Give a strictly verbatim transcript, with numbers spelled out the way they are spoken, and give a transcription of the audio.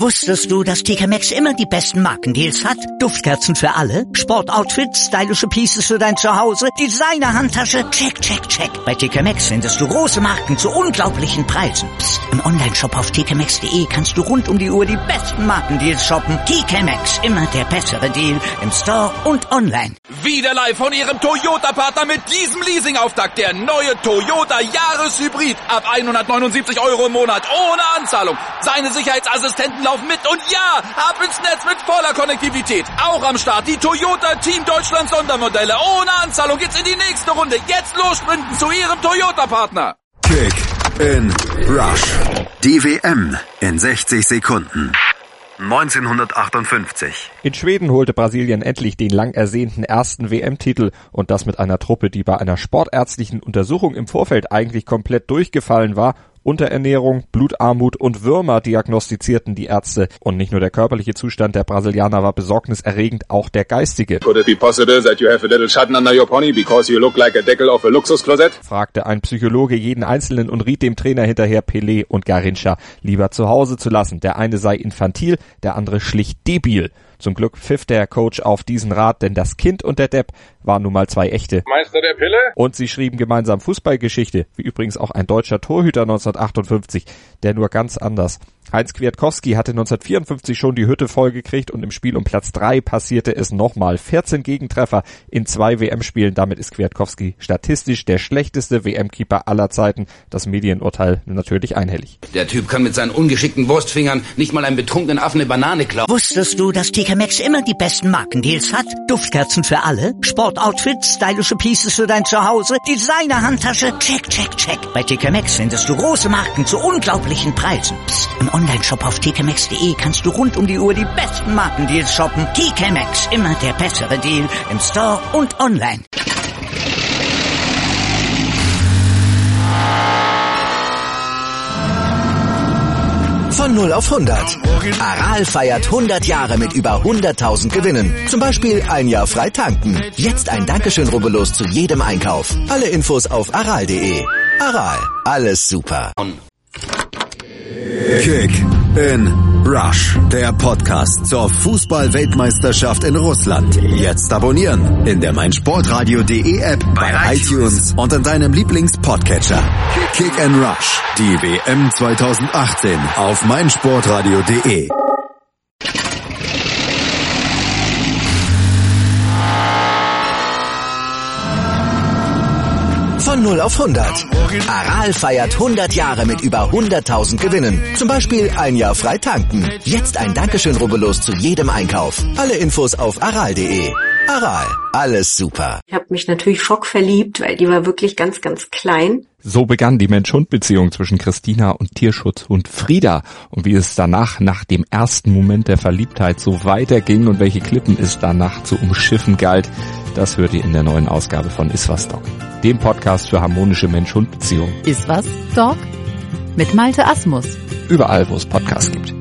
Wusstest du, dass T K Maxx immer die besten Markendeals hat? Duftkerzen für alle, Sportoutfits, stylische Pieces für dein Zuhause, Designer-Handtasche, check, check, check. Bei T K Maxx findest du große Marken zu unglaublichen Preisen. Psst. Im Onlineshop auf t k maxx punkt de kannst du rund um die Uhr die besten Markendeals shoppen. T K Maxx, immer der bessere Deal im Store und online. Wieder live von Ihrem Toyota-Partner mit diesem Leasing-Auftakt. Der neue Toyota Jahreshybrid. Ab hundertneunundsiebzig Euro im Monat ohne Anzahlung. Seine Sicherheitsassistenten laufen mit und ja, ab ins Netz mit voller Konnektivität. Auch am Start die Toyota Team Deutschland Sondermodelle. Ohne Anzahlung geht's in die nächste Runde. Jetzt los sprinten zu Ihrem Toyota-Partner. Kick in Rush. Die W M in sechzig Sekunden. neunzehnhundertachtundfünfzig. In Schweden holte Brasilien endlich den lang ersehnten ersten W M-Titel und das mit einer Truppe, die bei einer sportärztlichen Untersuchung im Vorfeld eigentlich komplett durchgefallen war. Unterernährung, Blutarmut und Würmer diagnostizierten die Ärzte. Und nicht nur der körperliche Zustand der Brasilianer war besorgniserregend, auch der geistige. Could it be possible that you have a little Schatten under your pony because you look like a Deckel of a Luxusklosett? Fragte ein Psychologe jeden Einzelnen und riet dem Trainer hinterher, Pelé und Garrincha lieber zu Hause zu lassen. Der eine sei infantil, der andere schlicht debil. Zum Glück pfiff der Coach auf diesen Rat, denn das Kind und der Depp waren nun mal zwei echte. Meister der Pille? Und sie schrieben gemeinsam Fußballgeschichte, wie übrigens auch ein deutscher Torhüter neunzehnhundertachtundfünfzig, der nur ganz anders. Heinz Kwiatkowski hatte neunzehnhundertvierundfünfzig schon die Hütte vollgekriegt und im Spiel um Platz drei passierte es nochmal. vierzehn Gegentreffer in zwei W M-Spielen. Damit ist Kwiatkowski statistisch der schlechteste W M-Keeper aller Zeiten. Das Medienurteil natürlich einhellig. Der Typ kann mit seinen ungeschickten Wurstfingern nicht mal einem betrunkenen Affen eine Banane klauen. Wusstest du, dass T K Maxx immer die besten Markendeals hat? Duftkerzen für alle, Sportoutfits, stylische Pieces für dein Zuhause, Designer-Handtasche, check, check, check. Bei T K Maxx findest du große Marken zu unglaublichen Preisen. Psst. Im Onlineshop auf t k maxx punkt de kannst du rund um die Uhr die besten Markendeals shoppen. T K Maxx, immer der bessere Deal im Store und online. Von null auf hundert. Aral feiert hundert Jahre mit über hunderttausend Gewinnen. Zum Beispiel ein Jahr frei tanken. Jetzt ein Dankeschön, rubbellos zu jedem Einkauf. Alle Infos auf aral punkt de. Aral, alles super. Kick in Rush. Der Podcast zur Fußball-Weltmeisterschaft in Russland. Jetzt abonnieren in der meinsportradio punkt de App, bei iTunes und in deinem Lieblings-Podcatcher. Kick in Rush. Die W M zweitausendachtzehn auf meinsportradio punkt de. Von null auf hundert. Aral feiert hundert Jahre mit über hunderttausend Gewinnen. Zum Beispiel ein Jahr frei tanken. Jetzt ein Dankeschön, rubbellos zu jedem Einkauf. Alle Infos auf aral punkt de. Aral, alles super. Ich habe mich natürlich schockverliebt, weil die war wirklich ganz, ganz klein. So begann die Mensch-Hund-Beziehung zwischen Christina und Tierschutzhund Frieda. Und wie es danach, nach dem ersten Moment der Verliebtheit, so weiterging und welche Klippen es danach zu umschiffen galt, das hört ihr in der neuen Ausgabe von Iswas Dog, dem Podcast für harmonische Mensch-Hund-Beziehungen. Iswas Dog? Mit Malte Asmus. Überall, wo es Podcasts gibt.